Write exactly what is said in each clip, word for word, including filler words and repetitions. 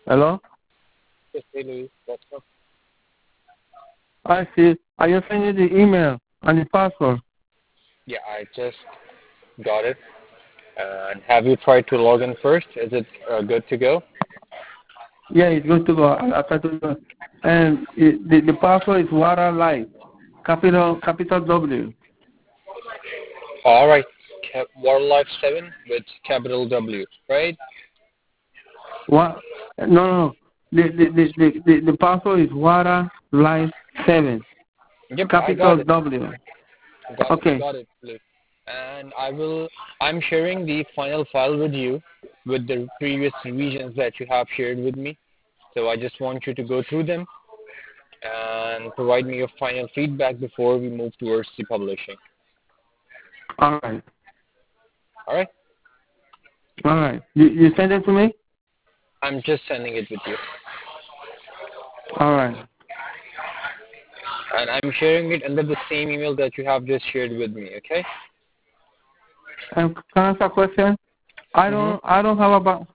Hello? Yes, hey Louis, what's up? I see. I just sent you the email and the password. Yeah, I just got it. And have you tried to log in first? Is it uh, good to go? Yeah, it's good to go. I, I try to do it. And it, the, the password is Water Light. Capital capital W. All right, Cap- Waterlife seven with capital W, right? What? No, no, no. The, the, the, the, the, the password is Water Light seven. Yep, I got Capital it. W. Got it. Okay. Got it, Louis. And I will. I'm sharing the final file with you with the previous revisions that you have shared with me. So I just want you to go through them and provide me your final feedback before we move towards the publishing. All right. All right? All right. You, you send it to me? I'm just sending it with you. All right. And I'm sharing it under the same email that you have just shared with me, okay? And can I ask a question? I Mm-hmm. don't I don't have about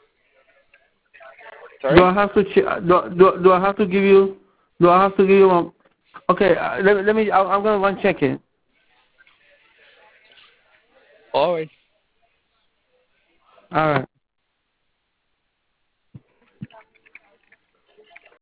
do Sorry? I have to ch- do, do, do I have to give you do I have to give you a, okay, uh, let, let me I, I'm going to run check it. All right. All right.